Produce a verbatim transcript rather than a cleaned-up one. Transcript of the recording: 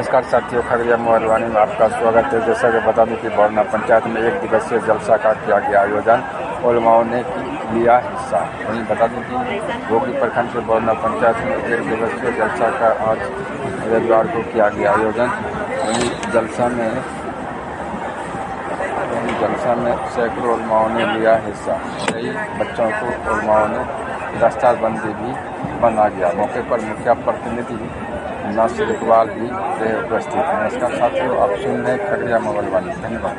नमस्कार साथियों, खगड़िया मोबाइल में आपका स्वागत है। जैसा कि बता दूं कि बरौना पंचायत में एक दिवसीय जलसा का किया गया आयोजन, उलमाओं ने लिया हिस्सा। वहीं बता दूं कि गोगरी प्रखंड के बरौना पंचायत में एक दिवसीय जलसा का आज रविवार को किया गया आयोजन। वहीं जलसा में वहीं जलसा में सैकड़ों उलमाओं ने लिया हिस्सा। कई बच्चों को उलमाओं ने दस्तारबंदी भी बना गया। मौके पर मुखिया प्रतिनिधि नासिर इकबाल भी रहे उपस्थित। नमस्कार साथियों, आप सुन रहे खगड़िया मोबाइल वाली। धन्यवाद।